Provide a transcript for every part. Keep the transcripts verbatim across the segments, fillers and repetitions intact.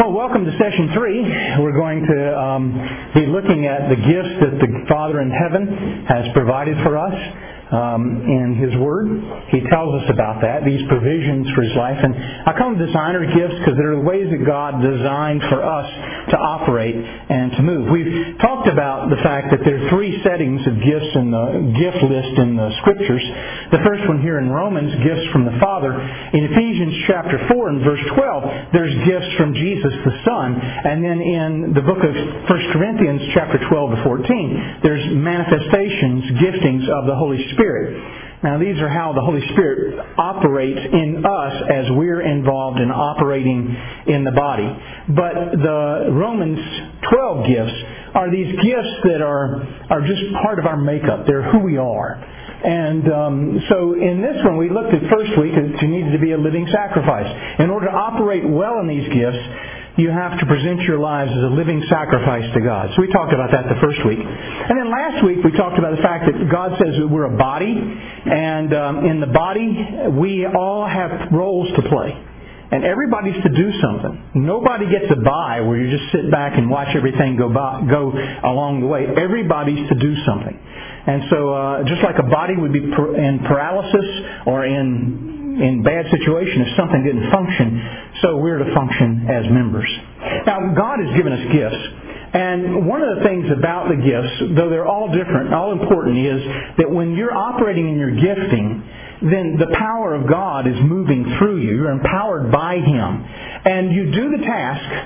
Well, welcome to session three. We're going to um, be looking at the gifts that the Father in heaven has provided for us um, in His Word. He tells us about that, these provisions for His life. And I call them designer gifts because they're the ways that God designed for us to operate and to move. We've talked about the fact that there are three settings of gifts in the gift list in the Scriptures. The first one here in Romans, gifts from the Father. In Ephesians chapter four and verse twelve, there's gifts from Jesus the Son. And then in the book of First Corinthians chapter twelve to fourteen, there's manifestations, giftings of the Holy Spirit. Now these are how the Holy Spirit operates in us as we're involved in operating in the body. But the Romans twelve gifts are these gifts that are, are just part of our makeup. They're who we are. And um, so in this one, we looked at first week that you needed to be a living sacrifice. In order to operate well in these gifts, you have to present your lives as a living sacrifice to God. So we talked about that the first week. And then last week, we talked about the fact that God says that we're a body. And um, in the body, we all have roles to play. And everybody's to do something. Nobody gets a bye where you just sit back and watch everything go by, go along the way. Everybody's to do something. And so uh, just like a body would be in paralysis or in in bad situation if something didn't function, so we're to function as members. Now, God has given us gifts. And one of the things about the gifts, though they're all different, all important, is that when you're operating in your gifting, then the power of God is moving through you. You're empowered by Him. And you do the task,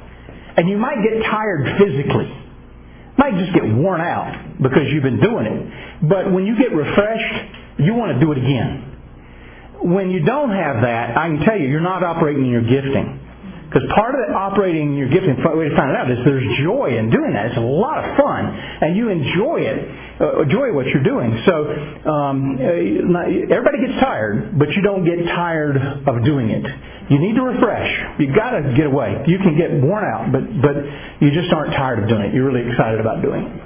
and you might get tired physically. You might just get worn out because you've been doing it. But when you get refreshed, you want to do it again. When you don't have that, I can tell you, you're not operating in your gifting. Because part of operating in your gifting, the way to find it out is there's joy in doing that. It's a lot of fun. And you enjoy it, uh, enjoy what you're doing. So um, everybody gets tired, but you don't get tired of doing it. You need to refresh. You've got to get away. You can get worn out, but, but you just aren't tired of doing it. You're really excited about doing it.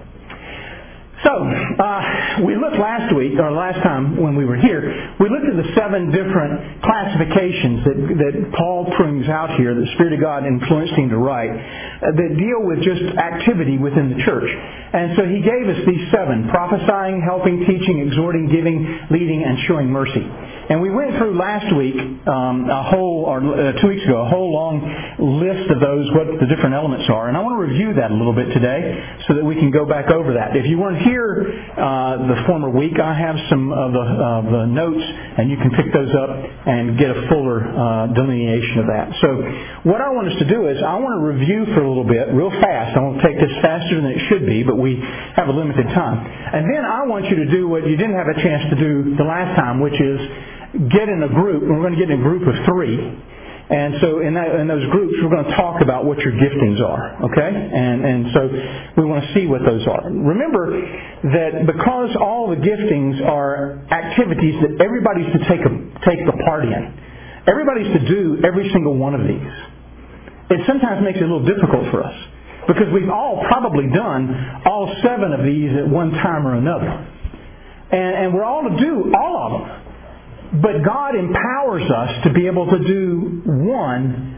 So, uh, we looked last week, or last time when we were here, we looked at the seven different classifications that, that Paul brings out here, that the Spirit of God influenced him to write, uh, that deal with just activity within the church. And so he gave us these seven: prophesying, helping, teaching, exhorting, giving, leading, and showing mercy. And we went through last week, um, a whole, or uh, two weeks ago, a whole long list of those, what the different elements are. And I want to review that a little bit today so that we can go back over that. If you weren't here uh, the former week, I have some of the, uh, the notes, and you can pick those up and get a fuller uh, delineation of that. So what I want us to do is I want to review for a little bit, real fast. I won't take this faster than it should be, but we have a limited time. And then I want you to do what you didn't have a chance to do the last time, which is get in a group. We're going to get in a group of three. And so in, that, in those groups, we're going to talk about what your giftings are, okay? And, and so we want to see what those are. Remember that because all the giftings are activities that everybody's to take a, take a part in, everybody's to do every single one of these. It sometimes makes it a little difficult for us because we've all probably done all seven of these at one time or another. And, and we're all to do all of them. But God empowers us to be able to do one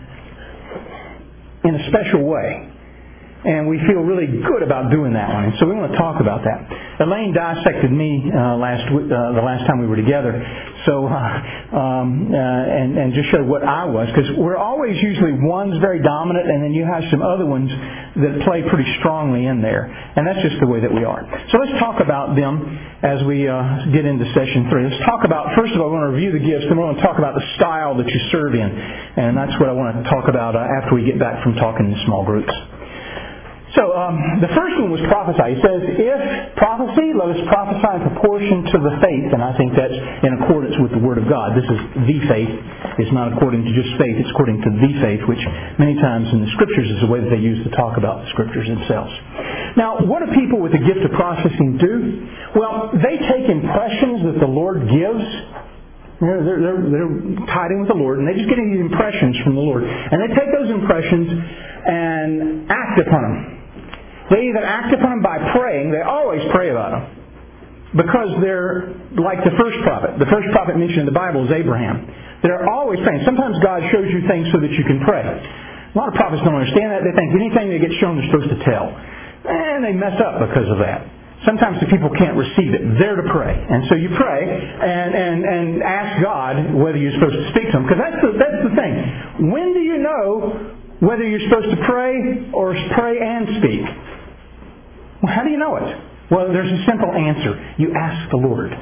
in a special way. And we feel really good about doing that one. And so we want to talk about that. Elaine dissected me uh, last uh, the last time we were together. So, uh, um, uh, and, and just showed what I was. Because we're always usually one's very dominant, and then you have some other ones that play pretty strongly in there. And that's just the way that we are. So let's talk about them as we uh, get into session three. Let's talk about, first of all, I want to review the gifts, then we're going to talk about the style that you serve in. And that's what I want to talk about uh, after we get back from talking in small groups. So um, the first one was prophesy. He says, if prophecy, let us prophesy in proportion to the faith. And I think that's in accordance with the Word of God. This is the faith. It's not according to just faith. It's according to the faith, which many times in the Scriptures is the way that they use to talk about the Scriptures themselves. Now, what do people with the gift of prophecy do? Well, they take impressions that the Lord gives. They're, they're, they're tied in with the Lord, and they just get these impressions from the Lord. And they take those impressions and act upon them. They either act upon them by praying. They always pray about them. Because they're like the first prophet. The first prophet mentioned in the Bible is Abraham. They're always praying. Sometimes God shows you things so that you can pray. A lot of prophets don't understand that. They think anything they get shown they're supposed to tell. And they mess up because of that. Sometimes the people can't receive it. They're to pray. And so you pray and, and, and ask God whether you're supposed to speak to Him. Because that's the, that's the thing. When do you know whether you're supposed to pray or pray and speak? Well, how do you know it? Well, there's a simple answer. You ask the Lord.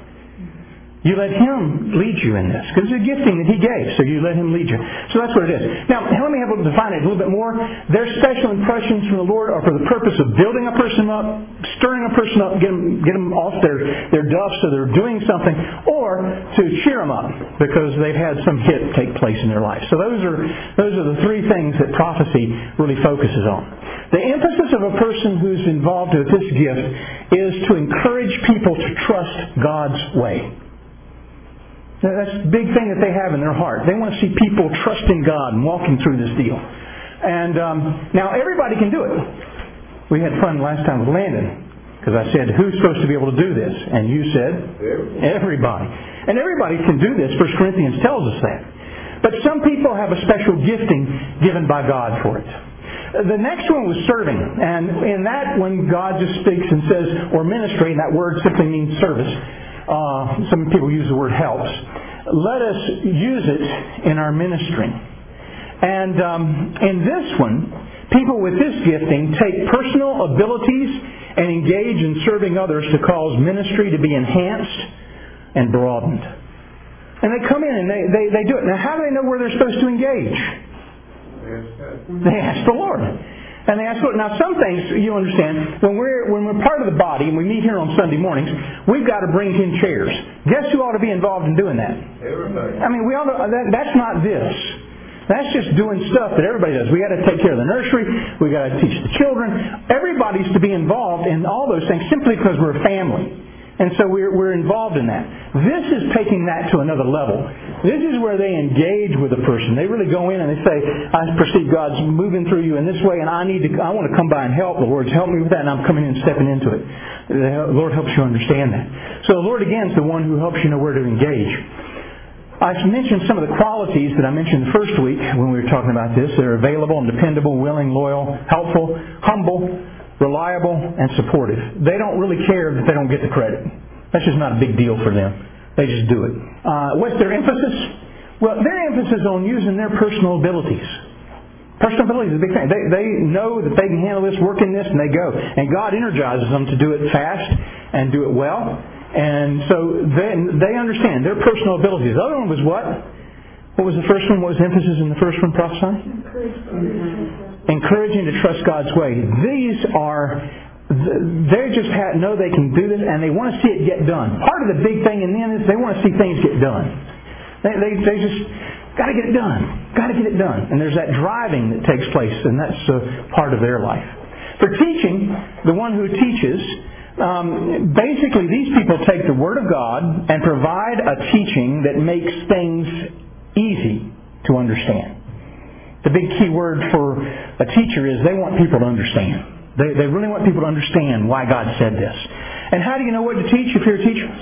You let Him lead you in this. Because it's a gifting that He gave, so you let Him lead you. So that's what it is. Now, let me have a, define it a little bit more. Their special impressions from the Lord are for the purpose of building a person up, stirring a person up, get them, get them off their, their duff so they're doing something, or to cheer them up because they've had some hit take place in their life. So those are, those are the three things that prophecy really focuses on. The emphasis of a person who's involved with this gift is to encourage people to trust God's way. That's the big thing that they have in their heart. They want to see people trusting God and walking through this deal. And um, now everybody can do it. We had fun last time with Landon because I said, who's supposed to be able to do this? And you said, everybody. And everybody can do this. First Corinthians tells us that. But some people have a special gifting given by God for it. The next one was serving. And in that, when God just speaks and says, or ministry, and that word simply means service. Uh, some people use the word helps. Let us use it in our ministry. And um, in this one, people with this gifting take personal abilities and engage in serving others to cause ministry to be enhanced and broadened. And they come in and they, they, they do it. Now, how do they know where they're supposed to engage? They ask the Lord. And they ask, now some things, you understand, when we're when we're part of the body and we meet here on Sunday mornings, we've got to bring in chairs. Guess who ought to be involved in doing that? Everybody. I mean, we ought to, that, that's not this. That's just doing stuff that everybody does. We got to take care of the nursery. We got to teach the children. Everybody's to be involved in all those things simply because we're a family. And so we're, we're involved in that. This is taking that to another level. This is where they engage with a person. They really go in and they say, I perceive God's moving through you in this way and I need to, I want to come by and help. The Lord's helped me with that and I'm coming in and stepping into it. The Lord helps you understand that. So the Lord again is the one who helps you know where to engage. I mentioned some of the qualities that I mentioned the first week when we were talking about this. They're available and dependable, willing, loyal, helpful, humble, reliable, and supportive. They don't really care that they don't get the credit. That's just not a big deal for them. They just do it. Uh, what's their emphasis? Well, their emphasis is on using their personal abilities. Personal abilities is a big thing. They, they know that they can handle this, work in this, and they go. And God energizes them to do it fast and do it well. And so they, they understand their personal abilities. The other one was what? What was the first one? What was the emphasis in the first one, prophesying? Encouraging to trust God's way. These are, they just have, know they can do this and they want to see it get done. Part of the big thing in them is they want to see things get done. They, they, they just got to get it done. Got to get it done. And there's that driving that takes place and that's a part of their life. For teaching, the one who teaches, um, basically these people take the Word of God and provide a teaching that makes things easy to understand. The big key word for a teacher is they want people to understand. They, they really want people to understand why God said this. And how do you know what to teach if you're a teacher?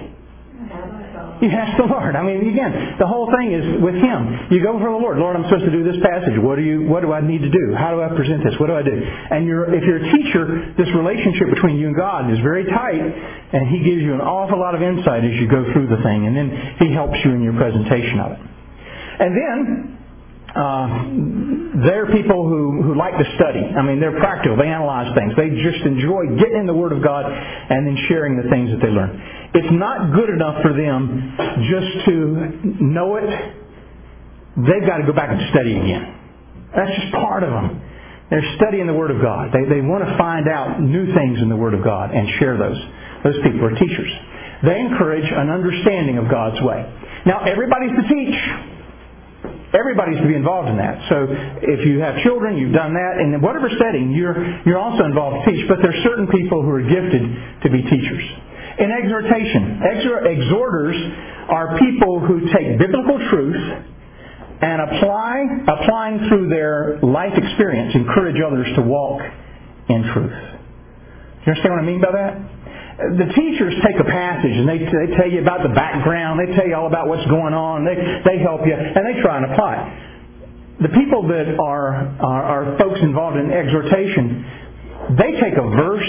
You ask the Lord. I mean, again, the whole thing is with Him. You go for the Lord. Lord, I'm supposed to do this passage. What do you? What do I need to do? How do I present this? What do I do? And you're, if you're a teacher, this relationship between you and God is very tight, and He gives you an awful lot of insight as you go through the thing, and then He helps you in your presentation of it. And then, Uh, they're people who, who like to study. I mean, they're practical. They analyze things. They just enjoy getting in the Word of God and then sharing the things that they learn. It's not good enough for them just to know it. They've got to go back and study again. That's just part of them. They're studying the Word of God. They, they want to find out new things in the Word of God and share those. Those people are teachers. They encourage an understanding of God's way. Now, everybody's to teach. Everybody's to be involved in that. So if you have children, you've done that. And in whatever setting, you're you're also involved to teach. But there are certain people who are gifted to be teachers. In exhortation, exhorters are people who take biblical truth and apply, applying through their life experience, encourage others to walk in truth. You understand what I mean by that? The teachers take a passage and they, they tell you about the background. They tell you all about what's going on. They, they help you and they try and apply it. the people that are, are, are folks involved in exhortation, they take a verse,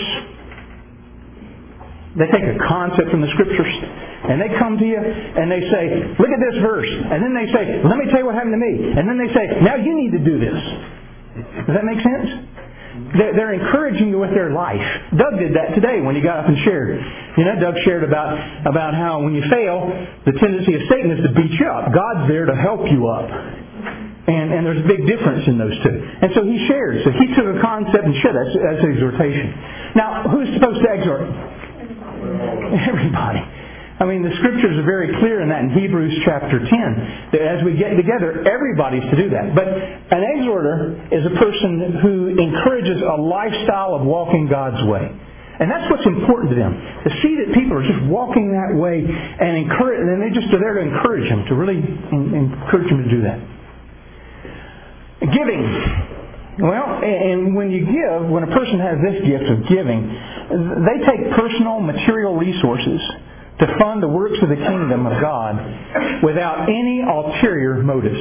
they take a concept from the Scriptures, and they come to you and they say, look at this verse. And then they say, let me tell you what happened to me. And then they say, now you need to do this. Does that make sense? They're encouraging you with their life. Doug did that today when he got up and shared. You know, Doug shared about, about how when you fail, the tendency of Satan is to beat you up. God's there to help you up. And, and there's a big difference in those two. And so he shared. So he took a concept and shared. That's, that's exhortation. Now, who's supposed to exhort? Everybody. I mean, the Scriptures are very clear in that in Hebrews chapter ten. That as we get together, everybody's to do that. But an exhorter is a person who encourages a lifestyle of walking God's way. And that's what's important to them. To see that people are just walking that way and encourage, and they just are there to encourage them, to really encourage them to do that. Giving. Well, and when you give, when a person has this gift of giving, they take personal material resources to fund the works of the kingdom of God without any ulterior motives.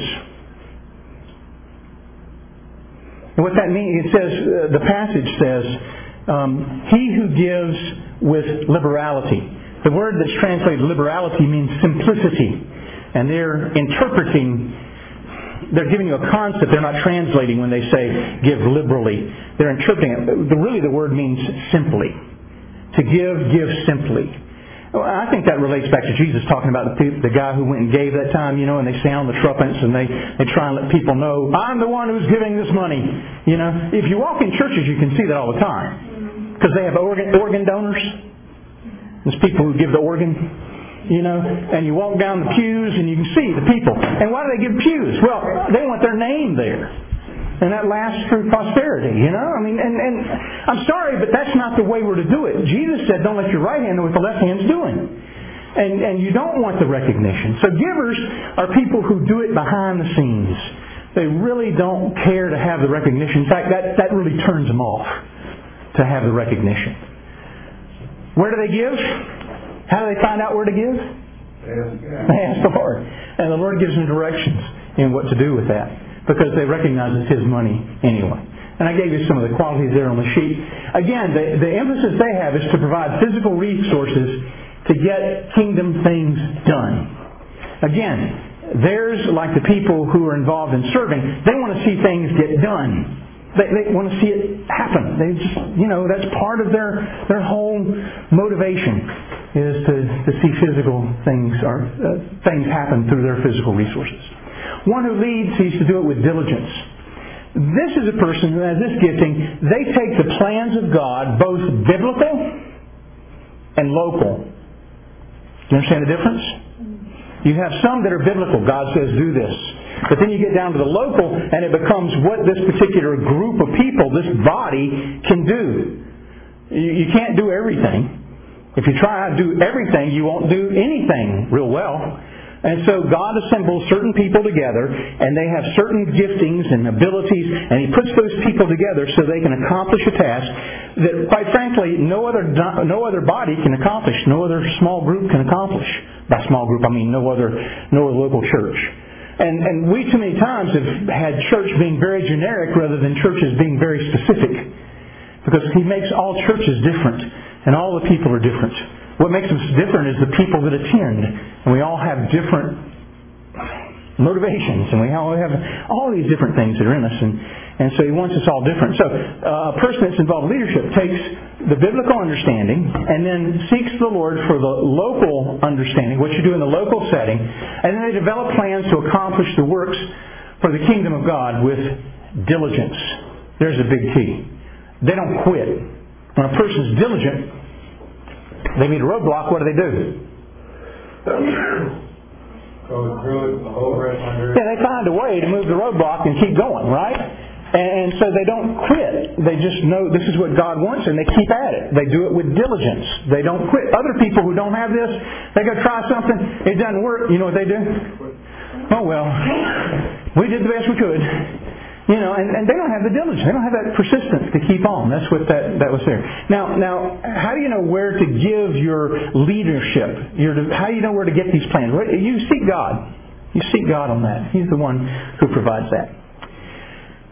And what that means, it says, uh, the passage says, um, he who gives with liberality. The word that's translated liberality means simplicity. And they're interpreting, they're giving you a concept. They're not translating when they say give liberally. They're interpreting it. The, really the word means simply. To give, give simply. Well, I think that relates back to Jesus talking about the, people, the guy who went and gave that time, you know, and they sound the trumpets and they, they try and let people know, I'm the one who's giving this money. You know, if you walk in churches, you can see that all the time. Because they have organ, organ donors. There's people who give the organ, you know, and you walk down the pews and you can see the people. And why do they give pews? Well, they want their name there. And that lasts through posterity, you know? I mean, and, and I'm sorry, but that's not the way we're to do it. Jesus said, don't let your right hand know what the left hand's doing. And, and you don't want the recognition. So givers are people who do it behind the scenes. They really don't care to have the recognition. In fact, that, that really turns them off to have the recognition. Where do they give? How do they find out where to give? They ask the Lord. And the Lord gives them directions in what to do with that. Because they recognize it's His money anyway. And I gave you some of the qualities there on the sheet. Again, the, the emphasis they have is to provide physical resources to get kingdom things done. Again, theirs, like the people who are involved in serving, they want to see things get done. They, they want to see it happen. They just, you know, that's part of their their whole motivation is to, to see physical things or uh, things happen through their physical resources. One who leads seeks to do it with diligence. This is a person who has this gifting. They take the plans of God, both biblical and local. Do you understand the difference? You have some that are biblical. God says, do this. But then you get down to the local, and it becomes what this particular group of people, this body, can do. You can't do everything. If you try to do everything, you won't do anything real well. And so God assembles certain people together, and they have certain giftings and abilities, and He puts those people together so they can accomplish a task that, quite frankly, no other no other body can accomplish, no other small group can accomplish. By small group, I mean no other no other local church. And and we too many times have had church being very generic rather than churches being very specific, because He makes all churches different, and all the people are different. What makes us different is the people that attend. And we all have different motivations. And we all have all these different things that are in us. And, and so He wants us all different. So uh, a person that's involved in leadership takes the biblical understanding and then seeks the Lord for the local understanding, what you do in the local setting. And then they develop plans to accomplish the works for the kingdom of God with diligence. There's a big key. They don't quit. When a person's diligent, they meet a roadblock, what do they do? Go through it, over it, under it. Yeah, they find a way to move the roadblock and keep going, right? And so they don't quit. They just know this is what God wants, and they keep at it. They do it with diligence. They don't quit. Other people who don't have this, they go try something, it doesn't work. You know what they do? Oh, well, we did the best we could. You know, and, and they don't have the diligence. They don't have that persistence to keep on. That's what that, that was there. Now, now, how do you know where to give your leadership? Your, how do you know where to get these plans? You seek God. You seek God on that. He's the one who provides that.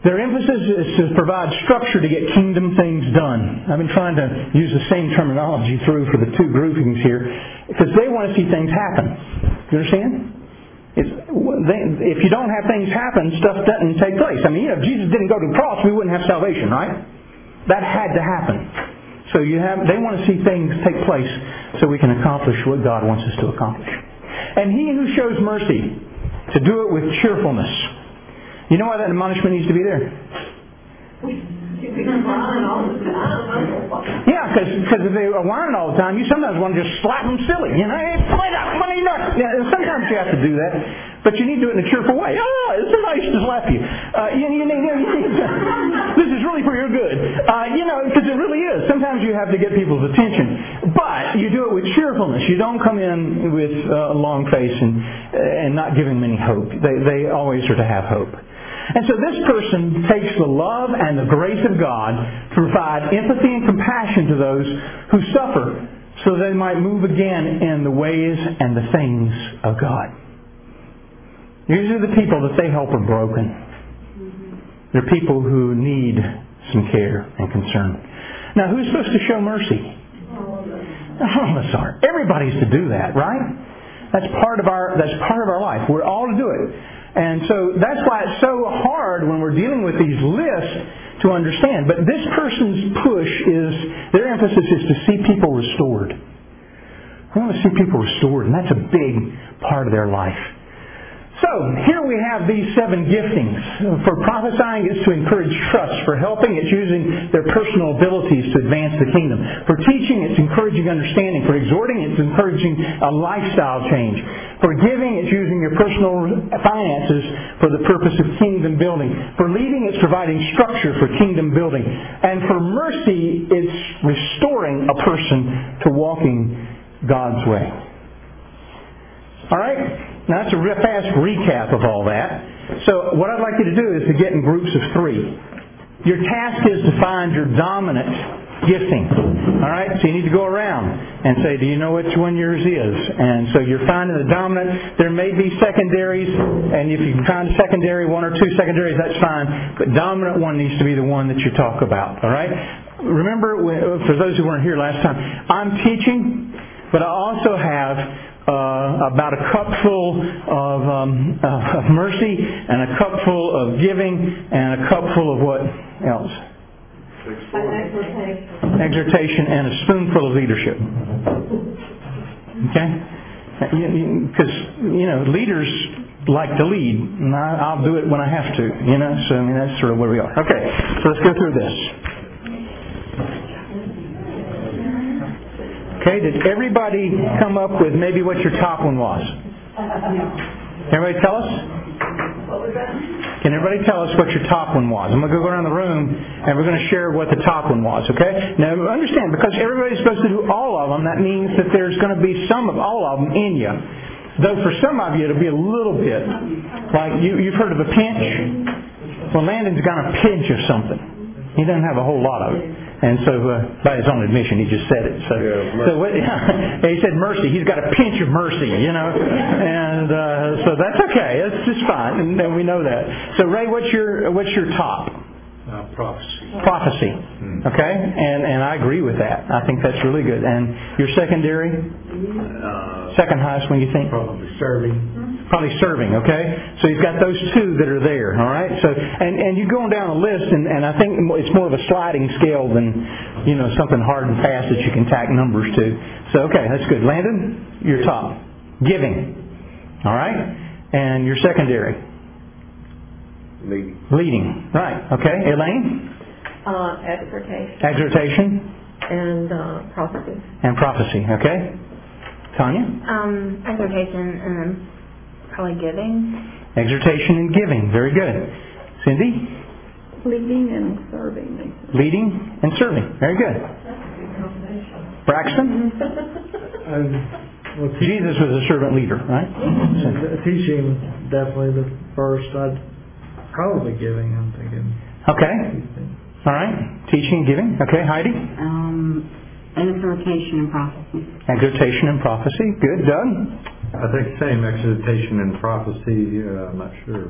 Their emphasis is to provide structure to get kingdom things done. I've been trying to use the same terminology through for the two groupings here because they want to see things happen. You understand? It's, they, if you don't have things happen, stuff doesn't take place. I mean, you know, if Jesus didn't go to the cross, we wouldn't have salvation, right? That had to happen. So you have, they want to see things take place so we can accomplish what God wants us to accomplish. And he who shows mercy, to do it with cheerfulness. You know why that admonishment needs to be there? Yeah, because if they are whining all the time, you sometimes want to just slap them silly. You know, hey, wait up, what are you doing? Yeah, sometimes you have to do that, but you need to do it in a cheerful way. Oh, it's so nice to slap you. Uh, you, you, need, you need to, this is really for your good. Uh, you know, because it really is. Sometimes you have to get people's attention, but you do it with cheerfulness. You don't come in with uh, a long face and and not giving them any hope. They they always are to have hope. And so this person takes the love and the grace of God to provide empathy and compassion to those who suffer so they might move again in the ways and the things of God. Usually the people that they help are broken. They're people who need some care and concern. Now, who's supposed to show mercy? All of us are. Everybody's to do that, right? That's part of our that's part of our life. We're all to do it. And so that's why it's so hard when we're dealing with these lists to understand. But this person's push is, their emphasis is to see people restored. They want to see people restored, and that's a big part of their life. So, here we have these seven giftings. For prophesying, it's to encourage trust. For helping, it's using their personal abilities to advance the kingdom. For teaching, it's encouraging understanding. For exhorting, it's encouraging a lifestyle change. For giving, it's using your personal finances for the purpose of kingdom building. For leading, it's providing structure for kingdom building. And for mercy, it's restoring a person to walking God's way. All right? Now that's a real fast recap of all that. So what I'd like you to do is to get in groups of three. Your task is to find your dominant gifting. All right? So you need to go around and say, do you know which one yours is? And so you're finding the dominant. There may be secondaries, and if you can find a secondary, one or two secondaries, that's fine. But dominant one needs to be the one that you talk about. All right? Remember, for those who weren't here last time, I'm teaching, but I also have Uh, about a cupful of, um, uh, of mercy and a cupful of giving and a cupful of what else? Exhortation. Exhortation and a spoonful of leadership. Okay? Because, you know, leaders like to lead, and I, I'll do it when I have to, you know, so I mean that's sort of where we are. Okay, so let's go through this. Okay, did everybody come up with maybe what your top one was? Everybody tell us? What was that? Can everybody tell us what your top one was? I'm going to go around the room and we're going to share what the top one was, okay? Now understand, because everybody's supposed to do all of them, that means that there's going to be some of all of them in you. Though for some of you it'll be a little bit. Like you, you've heard of a pinch? Well, Landon's got a pinch of something. He doesn't have a whole lot of it. And so, uh, by his own admission, he just said it. So, yeah, so what, he said mercy. He's got a pinch of mercy, you know. And uh, so that's okay. That's just fine, and, and we know that. So, Ray, what's your what's your top? Uh, prophecy. Prophecy. Hmm. Okay, and and I agree with that. I think that's really good. And your secondary? Uh, Second highest one, you think? Probably serving. Probably serving, okay? So you've got those two that are there, all right? So and, and you're going down a list, and, and I think it's more of a sliding scale than, you know, something hard and fast that you can tack numbers to. So, okay, that's good. Landon, your top. Giving, all right? And your secondary? Leading. Leading, right. Okay. Elaine? Uh, exhortation. Exhortation. And uh, prophecy. And prophecy, okay? Tanya? Um, exhortation and then probably giving. Exhortation and giving. Very good. Cindy? Leading and serving. Leading and serving. Very good. Braxton? Um, well, te- Jesus was a servant leader, right? uh, teaching, definitely the first. I'd probably giving, I'm thinking. Okay. All right. Teaching and giving. Okay. Heidi? Um, exhortation and prophecy. Exhortation and prophecy. Good. Doug? I think same exhortation and prophecy. Uh, I'm not sure.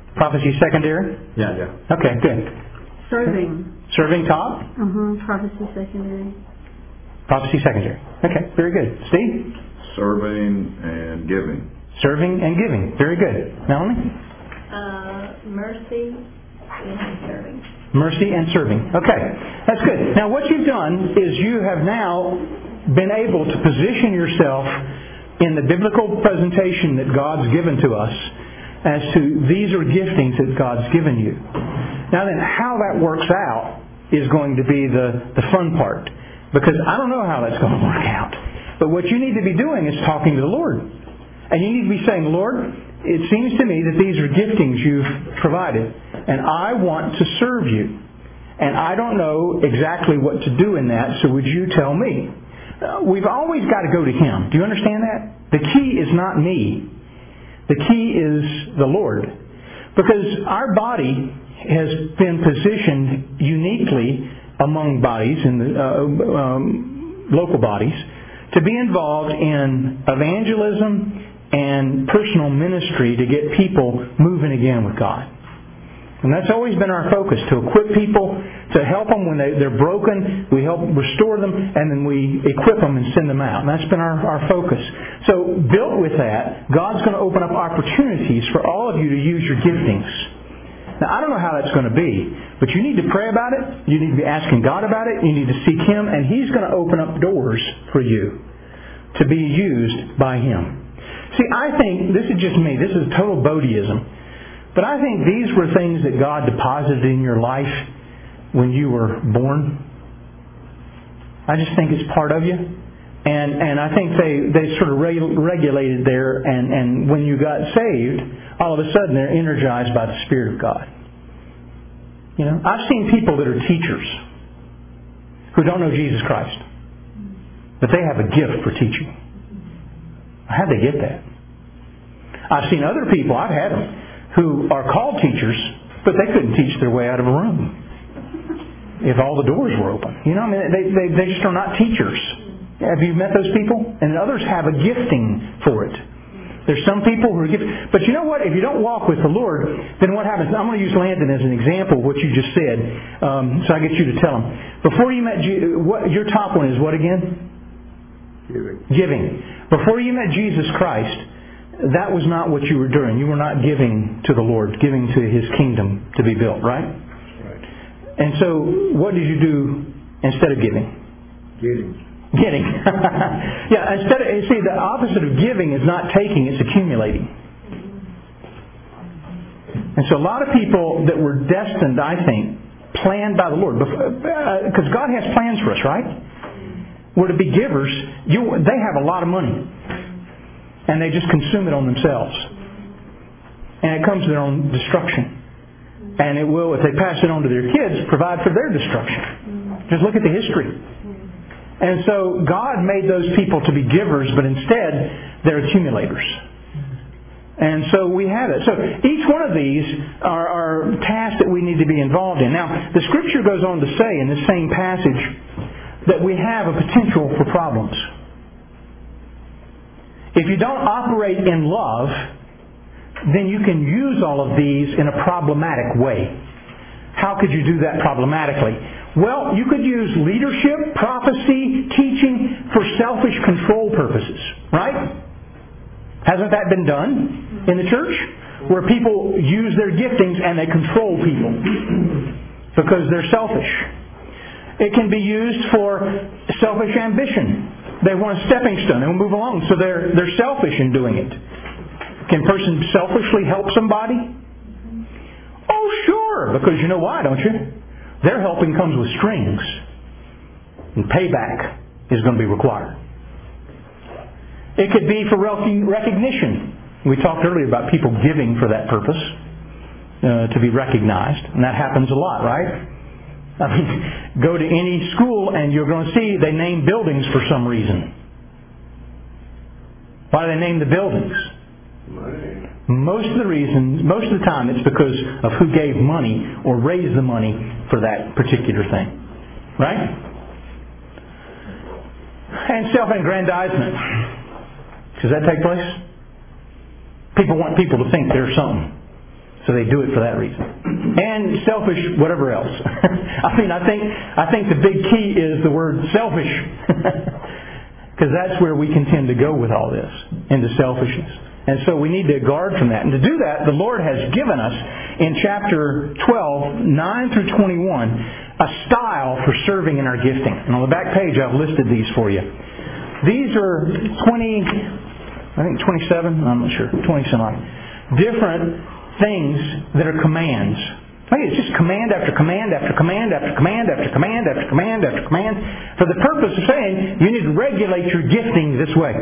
Prophecy secondary? Yeah, yeah. Okay, good. Serving. Serving top? Uh-huh, prophecy secondary. Prophecy secondary. Okay, very good. Steve? Serving and giving. Serving and giving. Very good. Melanie? Uh, mercy and serving. Mercy and serving. Okay, that's good. Now what you've done is you have now been able to position yourself in the biblical presentation that God's given to us as to these are giftings that God's given you. Now then, how that works out is going to be the, the fun part. Because I don't know how that's going to work out. But what you need to be doing is talking to the Lord. And you need to be saying, Lord, it seems to me that these are giftings you've provided. And I want to serve you. And I don't know exactly what to do in that, so would you tell me? Uh, we've always got to go to Him. Do you understand that? The key is not me. The key is the Lord. Because our body has been positioned uniquely among bodies, in the uh, um, local bodies, to be involved in evangelism and personal ministry to get people moving again with God. And that's always been our focus, to equip people, to help them when they, they're broken. We help restore them, and then we equip them and send them out. And that's been our, our focus. So built with that, God's going to open up opportunities for all of you to use your giftings. Now, I don't know how that's going to be, but you need to pray about it. You need to be asking God about it. You need to seek Him, and He's going to open up doors for you to be used by Him. See, I think, this is just me, this is total Bodhiism, but I think these were things that God deposited in your life when you were born. I just think it's part of you. And and I think they, they sort of reg- regulated there, and, and when you got saved, all of a sudden they're energized by the Spirit of God. You know, I've seen people that are teachers who don't know Jesus Christ, but they have a gift for teaching. How'd they get that? I've seen other people, I've had them, who are called teachers, but they couldn't teach their way out of a room if all the doors were open. You know, I mean, they, they, they just are not teachers. Have you met those people? And others have a gifting for it. There's some people who are gifted. But you know what? If you don't walk with the Lord, then what happens? I'm going to use Landon as an example of what you just said, um, so I get you to tell him. Before you met, Je- what, your top one is what again? Giving. Giving. Before you met Jesus Christ, that was not what you were doing. You were not giving to the Lord, giving to His kingdom to be built, right? Right. And so, what did you do instead of giving? Getting. Getting. Yeah, instead of, see, the opposite of giving is not taking, it's accumulating. And so a lot of people that were destined, I think, planned by the Lord, because God has plans for us, right? Were to be givers. You, they have a lot of money. And they just consume it on themselves. And it comes to their own destruction. And it will, if they pass it on to their kids, provide for their destruction. Just look at the history. And so God made those people to be givers, but instead they're accumulators. And so we have it. So each one of these are, are tasks that we need to be involved in. Now, the Scripture goes on to say in this same passage that we have a potential for problems. If you don't operate in love, then you can use all of these in a problematic way. How could you do that problematically? Well, you could use leadership, prophecy, teaching for selfish control purposes, right? Hasn't that been done in the church? Where people use their giftings and they control people because they're selfish. It can be used for selfish ambition. They want a stepping stone. They will move along. So they're they're selfish in doing it. Can a person selfishly help somebody? Oh, sure. Because you know why, don't you? Their helping comes with strings. And payback is going to be required. It could be for recognition. We talked earlier about people giving for that purpose, uh, to be recognized. And that happens a lot, right? I mean, go to any school and you're going to see they name buildings for some reason. Why do they name the buildings? Money. Most of the reasons, most of the time it's because of who gave money or raised the money for that particular thing. Right? And self-aggrandizement. Does that take place? People want people to think they're something. So they do it for that reason. And selfish, whatever else. I mean, I think I think the big key is the word selfish. Because that's where we can tend to go with all this, into selfishness. And so we need to guard from that. And to do that, the Lord has given us in chapter twelve, nine through twenty-one, a style for serving in our gifting. And on the back page, I've listed these for you. These are twenty, I think twenty-seven, I'm not sure, twenty-some odd, different things that are commands. It's just command after command after command after command after command after command after command for the purpose of saying you need to regulate your gifting this way.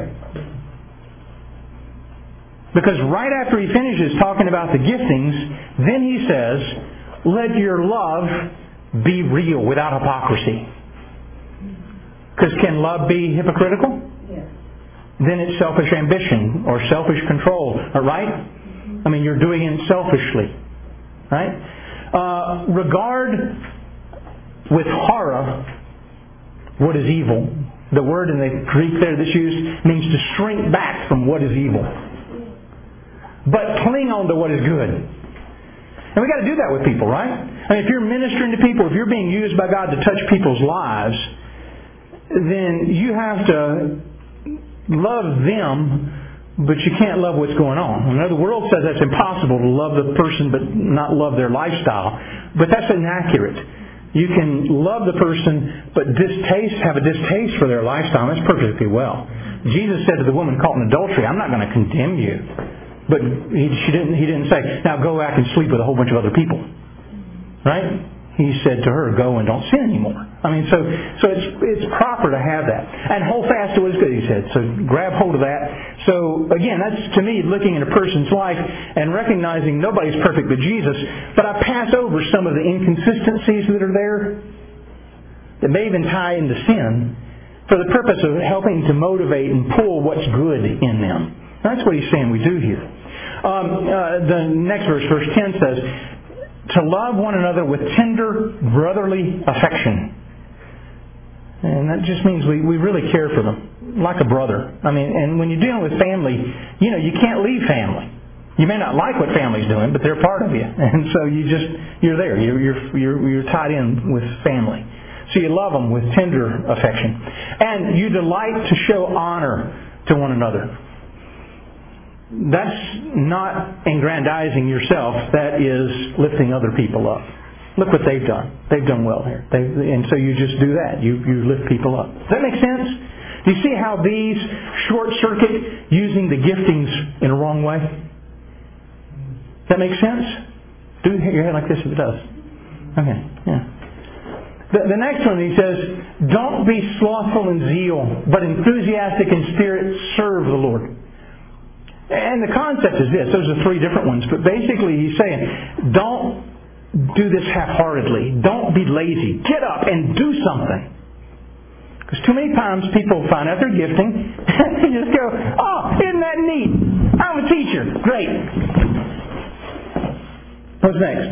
Because right after he finishes talking about the giftings, then he says, let your love be real without hypocrisy. Because can love be hypocritical? Yes. Then it's selfish ambition or selfish control, right? I mean, you're doing it selfishly, right? Uh, regard with horror what is evil. The word in the Greek there that's used means to shrink back from what is evil. But cling on to what is good. And we've got to do that with people, right? I mean, if you're ministering to people, if you're being used by God to touch people's lives, then you have to love them, but you can't love what's going on. I know the world says that's impossible to love the person but not love their lifestyle. But that's inaccurate. You can love the person but distaste, have a distaste for their lifestyle. That's perfectly well. Jesus said to the woman caught in adultery, I'm not going to condemn you. But he, she didn't, he didn't say, now go back and sleep with a whole bunch of other people. Right? He said to her, go and don't sin anymore. I mean, so so it's it's proper to have that. And hold fast to what is good, he said. So grab hold of that. So again, that's to me looking at a person's life and recognizing nobody's perfect but Jesus. But I pass over some of the inconsistencies that are there that may even tie into sin for the purpose of helping to motivate and pull what's good in them. That's what he's saying we do here. Um, uh, the next verse, verse ten says, to love one another with tender brotherly affection. And that just means we, we really care for them, like a brother. I mean, and when you're dealing with family, you know, you can't leave family. You may not like what family's doing, but they're part of you. And so you just, you're there. You're, you're, you're, you're tied in with family. So you love them with tender affection. And you delight to show honor to one another. That's not aggrandizing yourself. That is lifting other people up. Look what they've done. They've done well here. They've, and so you just do that. You, you lift people up. Does that make sense? Do you see how these short-circuit using the giftings in a wrong way? Does that make sense? Do your head like this if it does. Okay, yeah. The, the next one, he says, don't be slothful in zeal, but enthusiastic in spirit, serve the Lord. And the concept is this. Those are three different ones. But basically he's saying, don't do this half-heartedly. Don't be lazy. Get up and do something. Because too many times people find out their gifting and they just go, oh, isn't that neat? I'm a teacher. Great. What's next?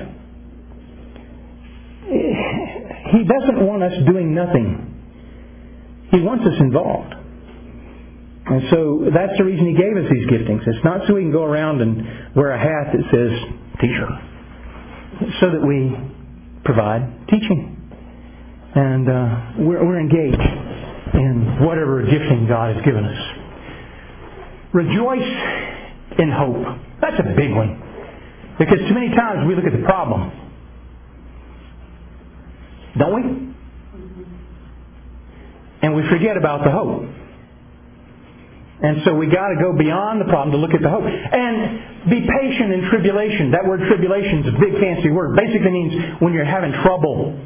He doesn't want us doing nothing. He wants us involved. And so that's the reason he gave us these giftings. It's not so we can go around and wear a hat that says teacher. It's so that we provide teaching. And uh, we're, we're engaged in whatever gifting God has given us. Rejoice in hope. That's a big one. Because too many times we look at the problem. Don't we? And we forget about the hope. And so we got to go beyond the problem to look at the hope. And be patient in tribulation. That word tribulation is a big fancy word. Basically means when you're having trouble.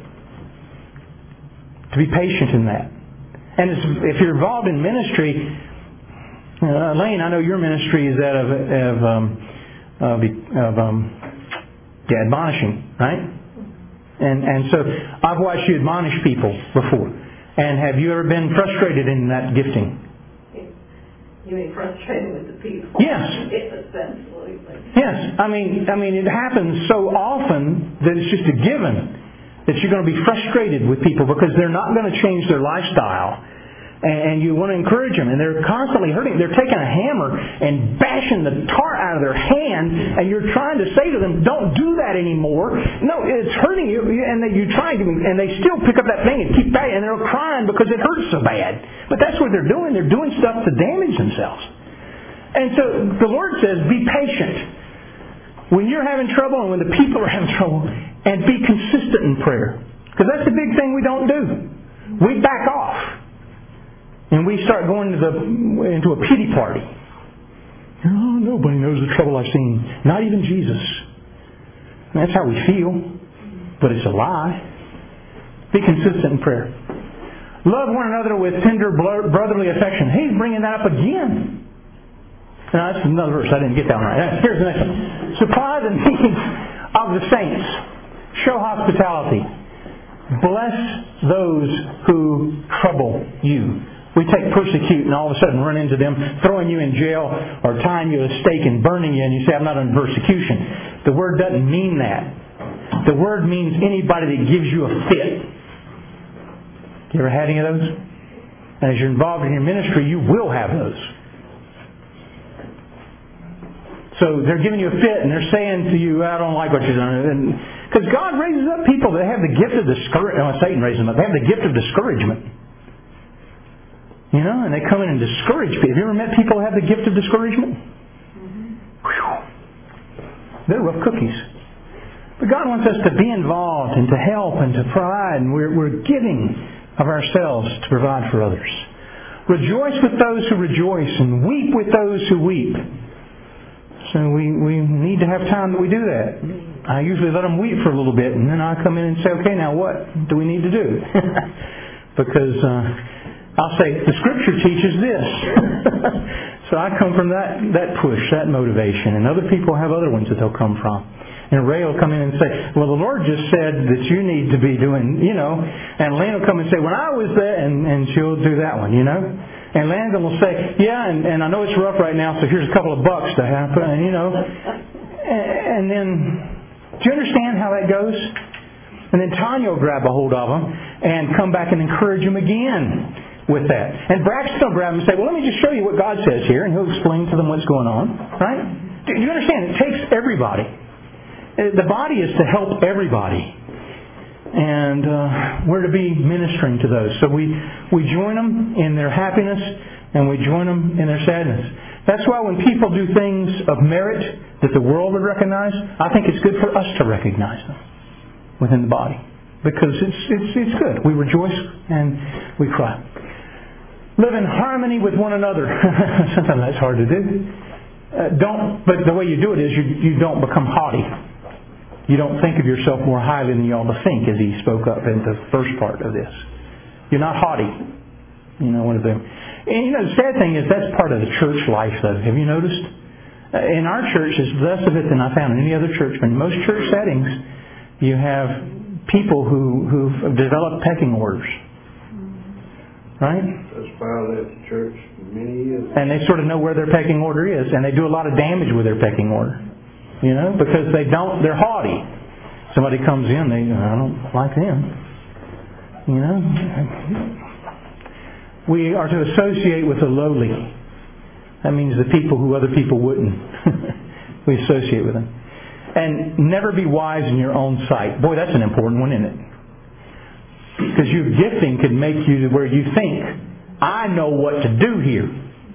To be patient in that. And if you're involved in ministry, uh, Elaine, I know your ministry is that of of, um, of, of um, yeah, admonishing, right? And and so I've watched you admonish people before. And have you ever been frustrated in that gifting? You mean frustrated with the people? Yes. Yes, absolutely. Yes. I mean, I mean, it happens so often that it's just a given that you're going to be frustrated with people because they're not going to change their lifestyle. and you want to encourage them, and they're constantly hurting. They're taking a hammer and bashing the tar out of their hand, and you're trying to say to them, don't do that anymore. No, it's hurting you, and they, you try to, and they still pick up that thing and keep banging, and they're crying because it hurts so bad. But that's what they're doing. They're doing stuff to damage themselves. And so the Lord says, be patient when you're having trouble and when the people are having trouble, and be consistent in prayer. Because that's the big thing we don't do. We back off. And we start going to the, into a pity party. Oh, nobody knows the trouble I've seen. Not even Jesus. And that's how we feel. But it's a lie. Be consistent in prayer. Love one another with tender brotherly affection. He's bringing that up again. Now, that's another verse. I didn't get that one right. Here's the next one. Supply the needs of the saints. Show hospitality. Bless those who trouble you. We take persecute and all of a sudden run into them, throwing you in jail or tying you to a stake and burning you, and you say, I'm not under persecution. The word doesn't mean that. The word means anybody that gives you a fit. You ever had any of those? And as you're involved in your ministry, you will have those. So they're giving you a fit and they're saying to you, I don't like what you're doing. Because God raises up people that have the gift of discouragement. Oh, Satan raises them up. They have the gift of discouragement. You know, and they come in and discourage people. Have you ever met people who have the gift of discouragement? Mm-hmm. They're rough cookies. But God wants us to be involved and to help and to provide. And we're, we're giving of ourselves to provide for others. Rejoice with those who rejoice and weep with those who weep. So we, we need to have time that we do that. I usually let them weep for a little bit, and then I come in and say, okay, now what do we need to do? Because uh, I'll say, the Scripture teaches this. So I come from that, that push, that motivation. And other people have other ones that they'll come from. And Ray will come in and say, well, the Lord just said that you need to be doing, you know. And Lynn will come and say, when I was there, and, and she'll do that one, you know. And Landon will say, yeah, and, and I know it's rough right now, so here's a couple of bucks to happen, and you know. And, and then, do you understand how that goes? And then Tanya will grab a hold of them and come back and encourage them again with that. And Braxton will grab them and say, well, let me just show you what God says here, and he'll explain to them what's going on. Right? Do you understand? It takes everybody. The body is to help everybody. And uh, we're to be ministering to those. So we, we join them in their happiness, and we join them in their sadness. That's why when people do things of merit that the world would recognize, I think it's good for us to recognize them within the body. Because it's, it's, it's good. We rejoice and we cry. Live in harmony with one another. Sometimes that's hard to do. Uh, don't, but the way you do it is you, you don't become haughty. You don't think of yourself more highly than you ought to think, as he spoke up in the first part of this. You're not haughty. You know, one of them. And you know, the sad thing is that's part of the church life, though. Have you noticed? Uh, in our church, there's less of it than I found in any other church. But in most church settings, you have people who, who've developed pecking orders. Right? That's found at the church for many years. And they sort of know where their pecking order is. And they do a lot of damage with their pecking order. You know, because they don't, they're haughty. Somebody comes in, they, I don't like them. You know? We are to associate with the lowly. That means the people who other people wouldn't. We associate with them. And never be wise in your own sight. Boy, that's an important one, isn't it? Because your gifting could make you to where you think, I know what to do here.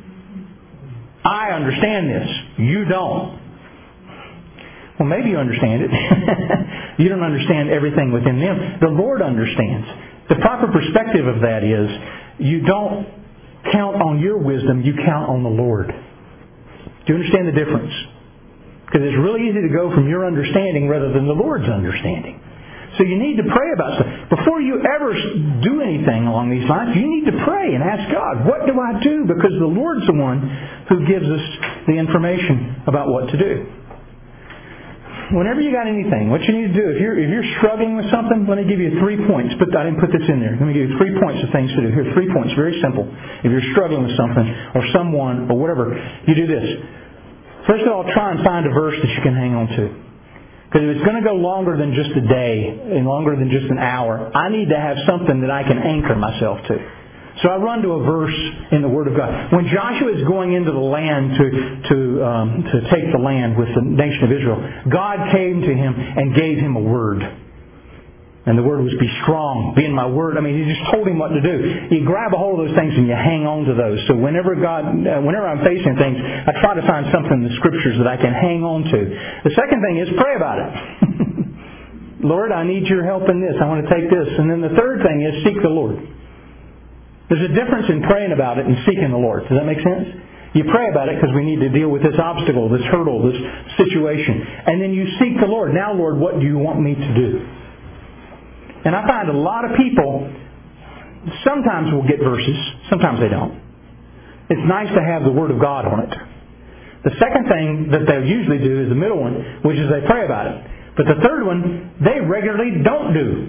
I understand this. You don't. Well, maybe you understand it. You don't understand everything within them. The Lord understands. The proper perspective of that is you don't count on your wisdom, you count on the Lord. Do you understand the difference? Because it's really easy to go from your understanding rather than the Lord's understanding. So you need to pray about stuff. Before you ever do anything along these lines, you need to pray and ask God, what do I do? Because the Lord's the one who gives us the information about what to do. Whenever you got anything, what you need to do, if you're if you're struggling with something, let me give you three points. But I didn't put this in there. Let me give you three points of things to do. Here are three points, very simple. If you're struggling with something or someone or whatever, you do this. First of all, try and find a verse that you can hang on to. Because if it's going to go longer than just a day and longer than just an hour, I need to have something that I can anchor myself to. So I run to a verse in the Word of God. When Joshua is going into the land to to um, to take the land with the nation of Israel, God came to him and gave him a word. And the word was, be strong, be in my word. I mean, He just told him what to do. You grab a hold of those things and you hang on to those. So whenever God, uh, whenever I'm facing things, I try to find something in the Scriptures that I can hang on to. The second thing is pray about it. Lord, I need your help in this. I want to take this. And then the third thing is seek the Lord. There's a difference in praying about it and seeking the Lord. Does that make sense? You pray about it because we need to deal with this obstacle, this hurdle, this situation. And then you seek the Lord. Now, Lord, what do you want me to do? And I find a lot of people sometimes will get verses, sometimes they don't. It's nice to have the Word of God on it. The second thing that they usually do is the middle one, which is they pray about it. But the third one, they regularly don't do.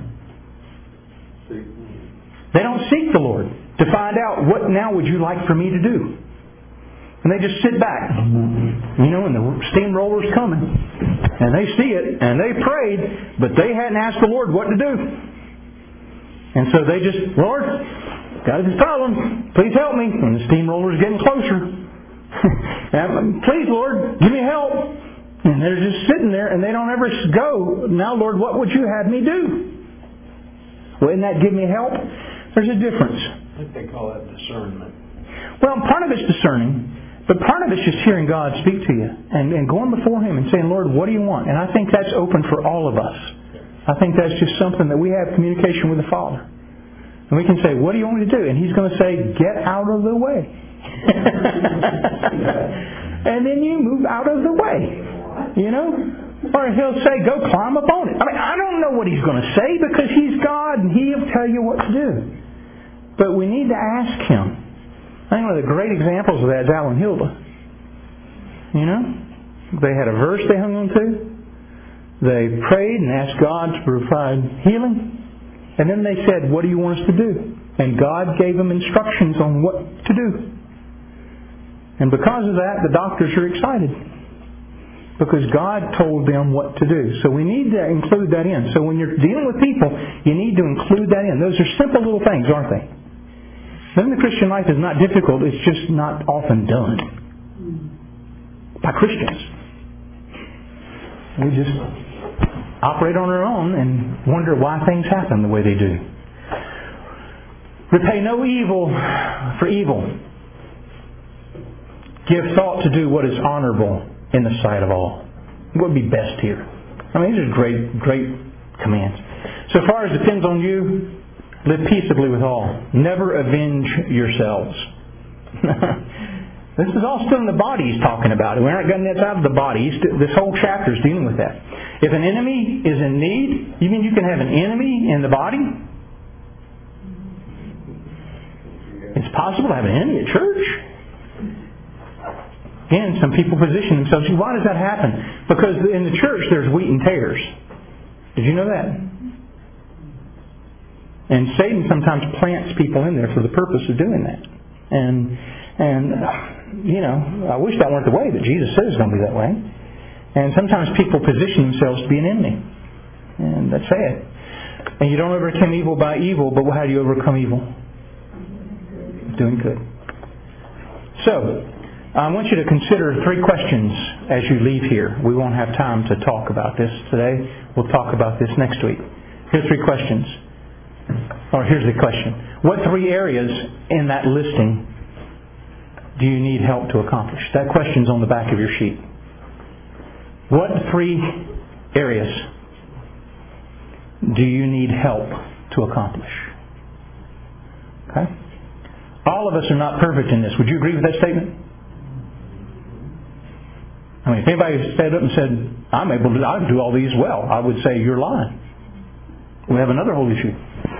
They don't seek the Lord to find out, what now would you like for me to do? And they just sit back, you know, and the steamroller's coming. And they see it, and they prayed, but they hadn't asked the Lord what to do. And so they just, Lord, got this problem. Please help me. And the steamroller's getting closer. And, please, Lord, give me help. And they're just sitting there, and they don't ever go, now, Lord, what would you have me do? Wouldn't that give me help? There's a difference. I think they call that discernment. Well, part of it's discerning. But part of it's just hearing God speak to you and, and going before Him and saying, Lord, what do you want? And I think that's open for all of us. I think that's just something that we have communication with the Father. And we can say, what do you want me to do? And He's going to say, get out of the way. And then you move out of the way. You know? Or He'll say, go climb up on it. I mean, I don't know what He's going to say because He's God and He'll tell you what to do. But we need to ask Him. I think one of the great examples of that is Al and Hilda. You know? They had a verse they hung on to. They prayed and asked God to provide healing. And then they said, what do you want us to do? And God gave them instructions on what to do. And because of that, the doctors are excited. Because God told them what to do. So we need to include that in. So when you're dealing with people, you need to include that in. Those are simple little things, aren't they? Living the Christian life is not difficult. It's just not often done by Christians. We just operate on our own and wonder why things happen the way they do. Repay no evil for evil. Give thought to do what is honorable in the sight of all. What would be best here? I mean, these are great, great commands. So far as depends on you, live peaceably with all. Never avenge yourselves. This is all still in the body He's talking about. We're not getting that out of the body. This whole chapter is dealing with that. If an enemy is in need, you mean you can have an enemy in the body? It's possible to have an enemy at church. Again, some people position themselves. Why does that happen? Because in the church there's wheat and tares. Did you know that? And Satan sometimes plants people in there for the purpose of doing that. And, and you know, I wish that weren't the way, but Jesus said it's going to be that way. And sometimes people position themselves to be an enemy. And that's sad. And you don't overcome evil by evil, but how do you overcome evil? Doing good. So, I want you to consider three questions as you leave here. We won't have time to talk about this today. We'll talk about this next week. Here's three questions. Or here's the question. What three areas in that listing do you need help to accomplish? That question's on the back of your sheet. What three areas do you need help to accomplish? Okay? All of us are not perfect in this. Would you agree with that statement? I mean, if anybody stood up and said, I'm able to I do all these well, I would say you're lying. We have another whole issue.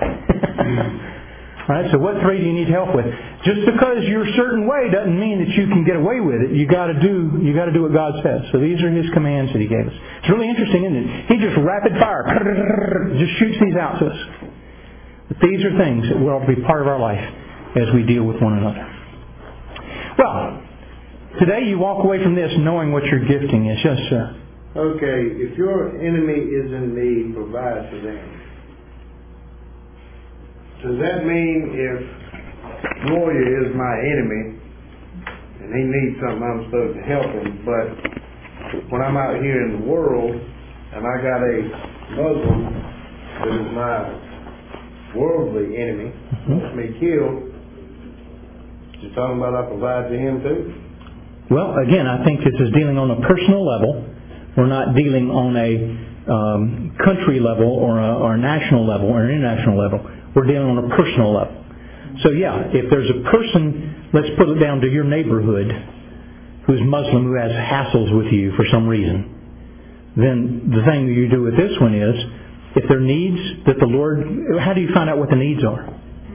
Right? So what three do you need help with? Just because you're a certain way doesn't mean that you can get away with it. You got to do you got to do what God says. So these are His commands that He gave us. It's really interesting, isn't it? He just rapid fire, just shoots these out to us. But these are things that will be part of our life as we deal with one another. Well, today you walk away from this knowing what your gifting is. Yes, sir. Okay, if your enemy is in need, provide for them. Does that mean if warrior is my enemy, and he needs something, I'm supposed to help him. But when I'm out here in the world, and I got a Muslim that is my worldly enemy, wants me killed, you're talking about I provide to him too? Well, again, I think this is dealing on a personal level. We're not dealing on a um, country level or a, or a national level or an international level. We're dealing on a personal level. So yeah, if there's a person, let's put it down to your neighborhood, who's Muslim, who has hassles with you for some reason, then the thing that you do with this one is, if there are needs that the Lord, how do you find out what the needs are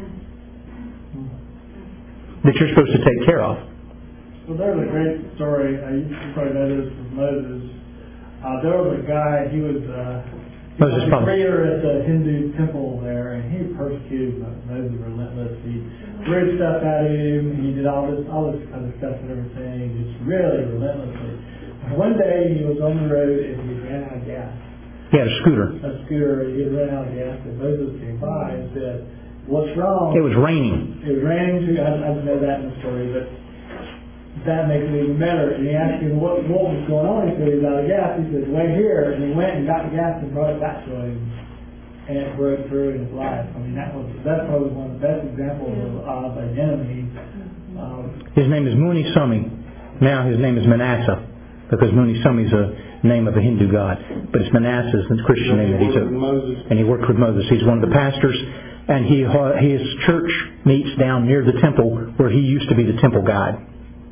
that you're supposed to take care of? Well, there's a great story. I used to probably know this with Moses. Uh, there was a guy. He was uh, he Moses was a Father. prayer at the Hindu temple there, and he persecuted Moses relentless. He threw stuff at him. He did all this, all this kind of stuff and everything, just really relentlessly. And one day he was on the road and he ran out of gas. He had a scooter. A scooter. He ran out of gas, and Moses came by and said, "What's wrong?" It was raining. It was raining too. I, I didn't know that in the story, but that makes it even better. And he asked him what, what was going on. He said he was out of gas. He said, "Wait here." And he went and got the gas and brought it back to him. And it broke through in his life. I mean, that was that's probably one of the best examples of, of an enemy. Um, His name is Muni Sami. Now his name is Manasseh, because Muni Sami is a name of a Hindu god. But it's Manasseh, the Christian name that he took. And he worked with Moses. He's one of the pastors. And he his church meets down near the temple where he used to be the temple guide.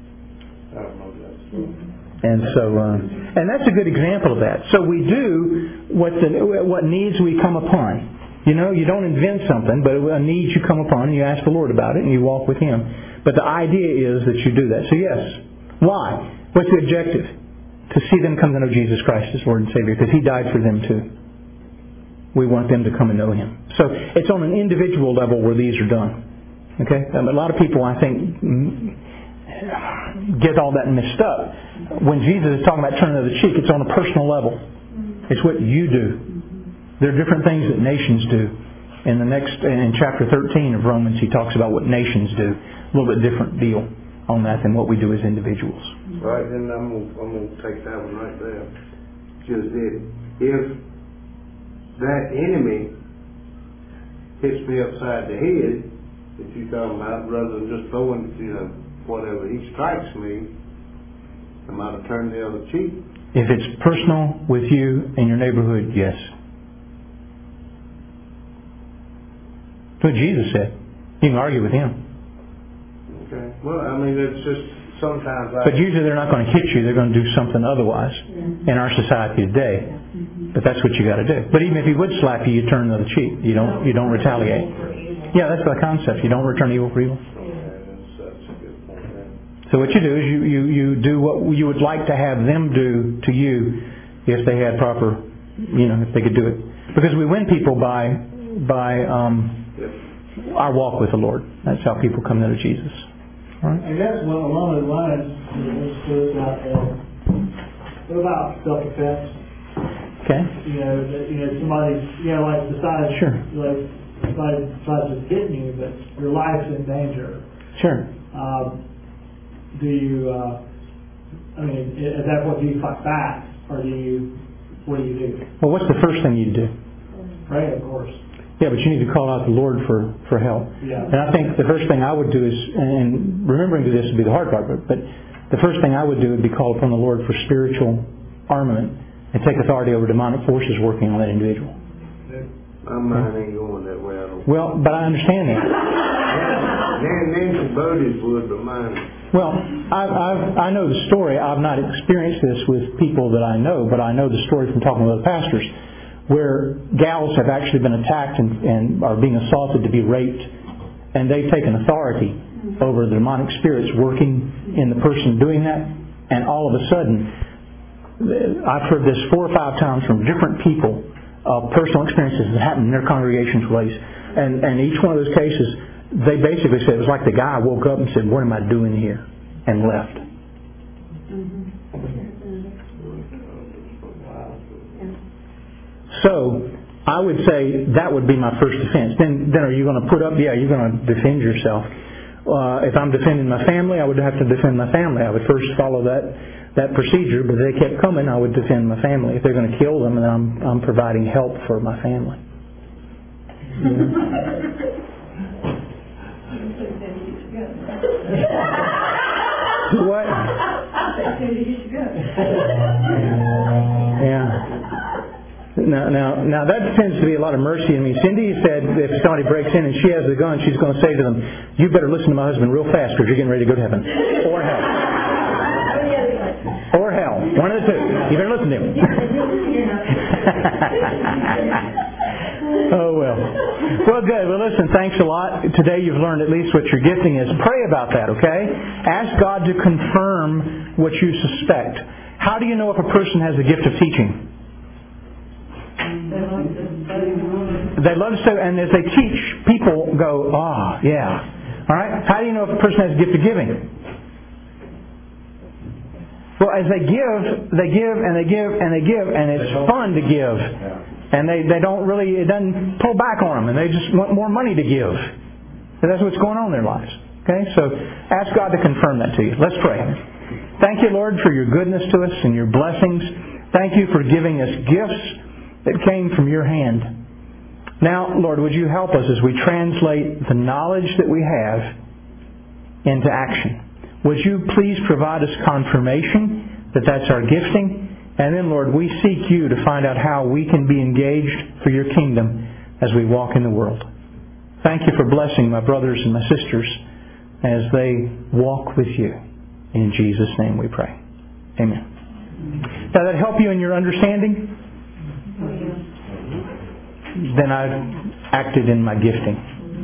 And so, uh, and that's a good example of that. So we do what the what needs we come upon. You know, you don't invent something, but a need you come upon, and you ask the Lord about it, and you walk with Him. But the idea is that you do that. So yes, why? What's the objective? To see them come to know Jesus Christ as Lord and Savior, because He died for them too. We want them to come and know Him. So it's on an individual level where these are done. Okay, um, a lot of people, I think, get all that mixed up. When Jesus is talking about turning the other cheek, it's on a personal level. It's what you do. There are different things that nations do. In the next, in chapter thirteen of Romans, he talks about what nations do. A little bit different deal on that than what we do as individuals. Right, then I'm gonna, I'm gonna take that one right there. Just if, if that enemy hits me upside the head, that you're talking about, rather than just throwing, you know, whatever he strikes me, am I to turn the other cheek? If it's personal with you and your neighborhood, yes. That's what Jesus said. You can argue with Him. Okay. Well, I mean, it's just sometimes I... But usually they're not going to hit you. They're going to do something otherwise in our society today. But that's what you got to do. But even if he would slap you, you turn the other cheek. You don't. You don't retaliate. Yeah, that's the concept. You don't return evil for evil. So what you do is you, you, you do what you would like to have them do to you if they had proper, you know, if they could do it. Because we win people by by um, our walk with the Lord. That's how people come to know Jesus. All right? I guess well, along those lines, let's put it out there. What about self-defense? Okay. You know, that, you know, somebody, you know, like decides, Sure. like somebody decides to hit you, but your life's in danger. Sure. Um, do you? Uh, I mean, is that what do you fight back, or do you? What do you do? Well, what's the first thing you do? Pray, of course. Yeah, but you need to call out the Lord for, for help. Yeah. And I think the first thing I would do is, and remembering to this would be the hard part, but, but the first thing I would do would be call upon the Lord for spiritual armament and take authority over demonic forces working on that individual. My mind ain't going that way. I don't. Well, but I understand that. Nancy Bodie's would, but mine. Well, I, I've, I know the story. I've not experienced this with people that I know, but I know the story from talking with other pastors, where gals have actually been attacked and, and are being assaulted to be raped, and they've taken authority over the demonic spirits working in the person doing that, and all of a sudden, I've heard this four or five times from different people, uh, personal experiences that happened in their congregations' ways, and, and each one of those cases, they basically said it was like the guy woke up and said, "What am I doing here?" and left. So I would say that would be my first defense. Then, then are you going to put up? Yeah, you're going to defend yourself. uh, if I'm defending my family, I would have to defend my family. I would first follow that that procedure, but if they kept coming, I would defend my family. If they're going to kill them, then I'm I'm providing help for my family. What? Yeah. Now, now, now that tends to be a lot of mercy in me. Cindy said if somebody breaks in and she has a gun, she's going to say to them, "You better listen to my husband real fast, because you're getting ready to go to heaven or hell, or hell, one of the two. You better listen to him." Oh, well. Well, good. Well, listen, thanks a lot. Today you've learned at least what your gifting is. Pray about that, okay? Ask God to confirm what you suspect. How do you know if a person has a gift of teaching? They love to study, and as they teach, people go, "Ah, oh, yeah." All right? How do you know if a person has a gift of giving? Well, as they give, they give, and they give, and they give, and it's fun to give. And they, they don't really, it doesn't pull back on them, and they just want more money to give. So that's what's going on in their lives. Okay? So ask God to confirm that to you. Let's pray. Thank you, Lord, for your goodness to us and your blessings. Thank you for giving us gifts that came from your hand. Now, Lord, would you help us as we translate the knowledge that we have into action? Would you please provide us confirmation that that's our gifting? And then, Lord, we seek you to find out how we can be engaged for your kingdom as we walk in the world. Thank you for blessing my brothers and my sisters as they walk with you. In Jesus' name we pray. Amen. Does that help you in your understanding? Then I've acted in my gifting.